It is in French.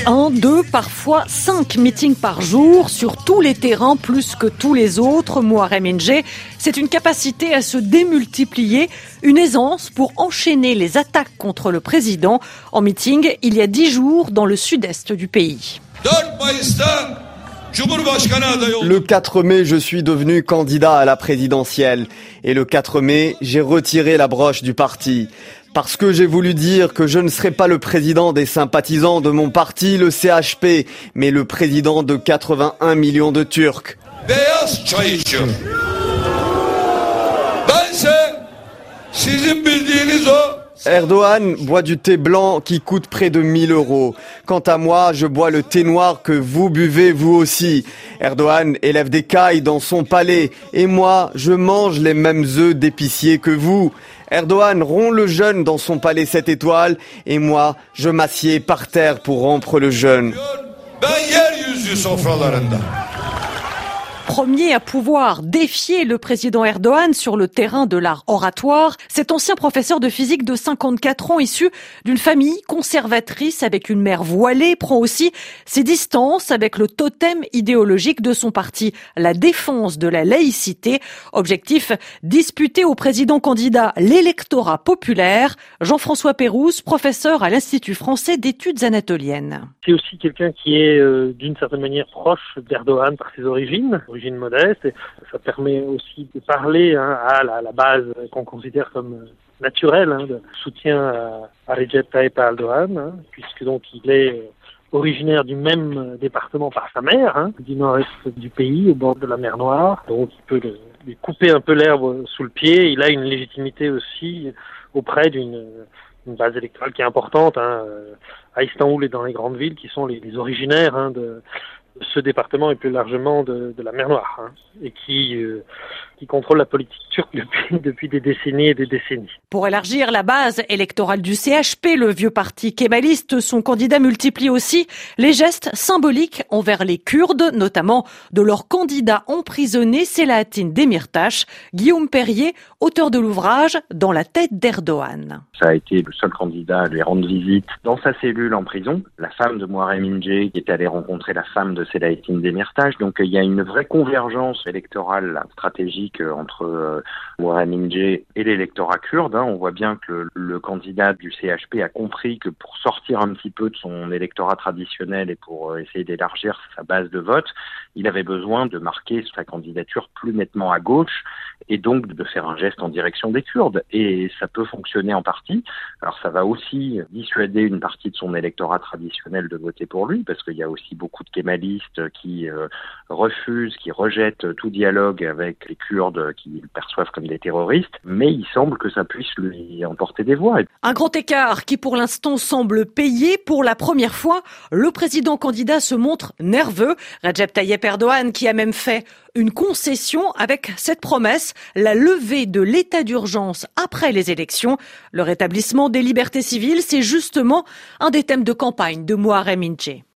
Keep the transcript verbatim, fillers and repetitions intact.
Un, deux, parfois cinq meetings par jour sur tous les terrains, plus que tous les autres. Muharrem Ince, c'est une capacité à se démultiplier, une aisance pour enchaîner les attaques contre le président. En meeting, il y a dix jours dans le sud-est du pays. Le quatre mai, je suis devenu candidat à la présidentielle. Et le quatre mai, j'ai retiré la broche du parti. Parce que j'ai voulu dire que je ne serai pas le président des sympathisants de mon parti, le C H P, mais le président de quatre-vingt-un millions de Turcs. Erdogan boit du thé blanc qui coûte près de mille euros. Quant à moi, je bois le thé noir que vous buvez vous aussi. Erdogan élève des cailles dans son palais et moi, je mange les mêmes œufs d'épicier que vous. Erdogan rompt le jeûne dans son palais sept étoiles et moi, je m'assieds par terre pour rompre le jeûne. Premier à pouvoir défier le président Erdogan sur le terrain de l'art oratoire, cet ancien professeur de physique de cinquante-quatre ans, issu d'une famille conservatrice avec une mère voilée, prend aussi ses distances avec le totem idéologique de son parti, la défense de la laïcité. Objectif, disputer au président candidat l'électorat populaire. Jean-François Pérouse, professeur à l'Institut français d'études anatoliennes. C'est aussi quelqu'un qui est euh, d'une certaine manière proche d'Erdogan par ses origines. Origine modeste, et ça permet aussi de parler hein, à la, la base qu'on considère comme naturelle hein, de soutien à, à Recep Tayyip Erdogan, hein, puisque donc il est euh, originaire du même département par sa mère, hein, du nord-est du pays, au bord de la mer Noire, donc il peut le, lui couper un peu l'herbe sous le pied. Il a une légitimité aussi auprès d'une une base électorale qui est importante hein, à Istanbul et dans les grandes villes qui sont les, les originaires hein, de ce département et plus largement de, de la mer Noire hein, et qui, euh, qui contrôle la politique turque depuis, depuis des décennies et des décennies. Pour élargir la base électorale du C H P, le vieux parti kémaliste, son candidat multiplie aussi les gestes symboliques envers les Kurdes, notamment de leur candidat emprisonné Selahattin Demirtas. Guillaume Perrier, auteur de l'ouvrage Dans la tête d'Erdogan. Ça a été le seul candidat à lui rendre visite dans sa cellule en prison. La femme de Muharrem Ince qui est allée rencontrer la femme de Selahattin Demirtas. Donc il y a une vraie convergence électorale stratégique entre euh, Muharrem Ince et l'électorat kurde. Hein. On voit bien que le, le candidat du C H P a compris que pour sortir un petit peu de son électorat traditionnel et pour euh, essayer d'élargir sa base de vote, il avait besoin de marquer sa candidature plus nettement à gauche et donc de faire un geste en direction des Kurdes. Et ça peut fonctionner en partie. Alors ça va aussi dissuader une partie de son électorat traditionnel de voter pour lui, parce qu'il y a aussi beaucoup de kémalistes qui euh, refusent, qui rejettent tout dialogue avec les Kurdes qui le perçoivent comme des terroristes. Mais il semble que ça puisse lui emporter des voix. Un grand écart qui pour l'instant semble payer. Pour la première fois, le président candidat se montre nerveux. Recep Tayyip Erdogan qui a même fait une concession avec cette promesse, la levée de l'état d'urgence après les élections. Le rétablissement des libertés civiles, c'est justement un des thèmes de campagne de Muharrem Ince.